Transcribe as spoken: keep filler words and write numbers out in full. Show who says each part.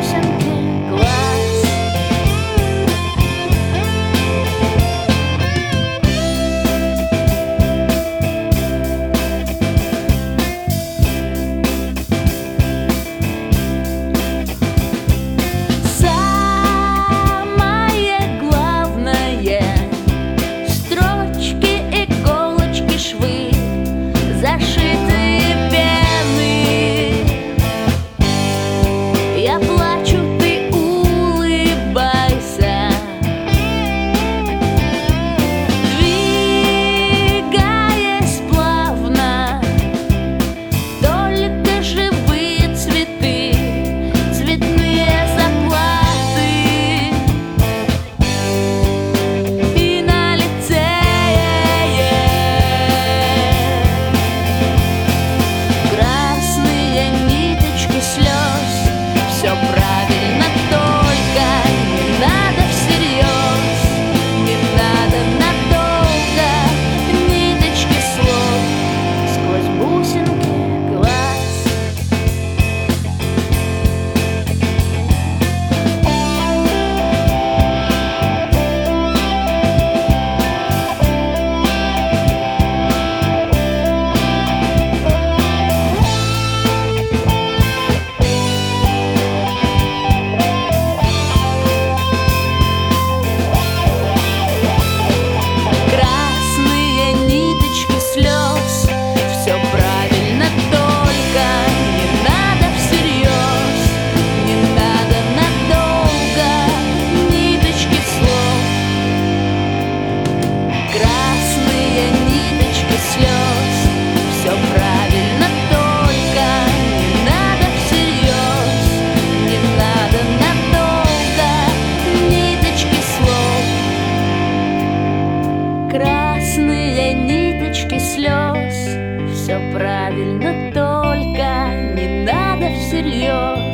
Speaker 1: бусинки глаз. Самое главное — строчки, иголочки, швы, зашитые пены. Я плачу, ты улыбайся, двигаясь плавно, только живые цветы, цветные заплаты. И на лице красные ниточки слез. Все правильно, только не надо всерьез, не надо надолго. Ниточки слов сквозь бусинки глаз. Красные ниточки слез. Все правильно, только не надо всерьез, не надо надолго. Ниточки слов. Красные ниточки слез. Все правильно, только не надо всерьез, не надо надолго. Ниточки слов. Красные ниточки слез. Все правильно, только не надо всерьез.